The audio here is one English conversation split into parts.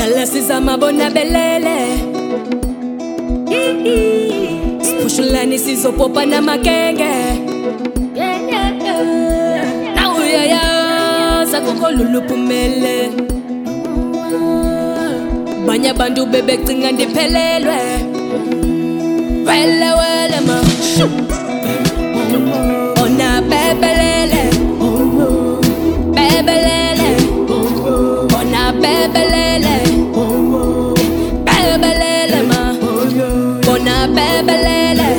Sizama bona belele Spushulani sizopopa na makenge Na uyayaza kukolulu pumele Banya bandu bebe tinga ndiphelelwe Wele wele ma Ona bebelele Bebelele Ona bebelele Bebelele ma Bona bebelele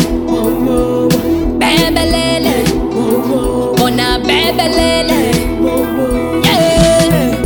Bebelele Bona bebelele Yeah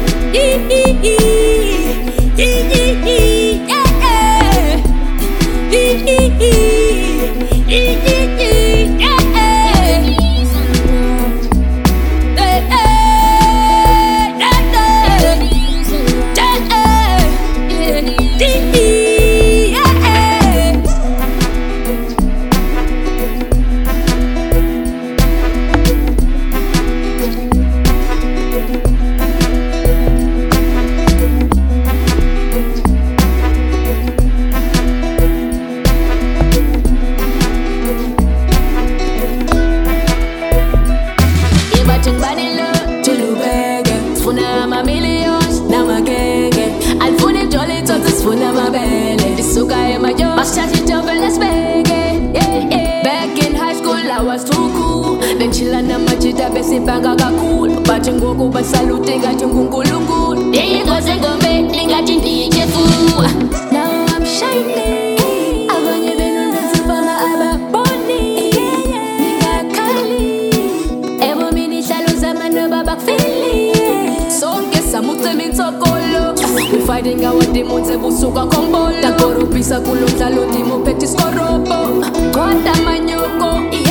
Back in high school I was too cool. Then chilla na majida besi banga ga cool. Bathi ngoku basalute ngathi ngunkulunkulu. Yingoze ngombe lingathi ndijefu. Now I'm shining. Abanye benu nzifama ababoni. Ningakhali. Ebo mini hlalo zamano babakufili. Sonke samutse mitsokolo. We fighting our demons ebusuka khombolo. Takorupisa kulomdlalo dimo phethi skorobo. Kodwa manyoko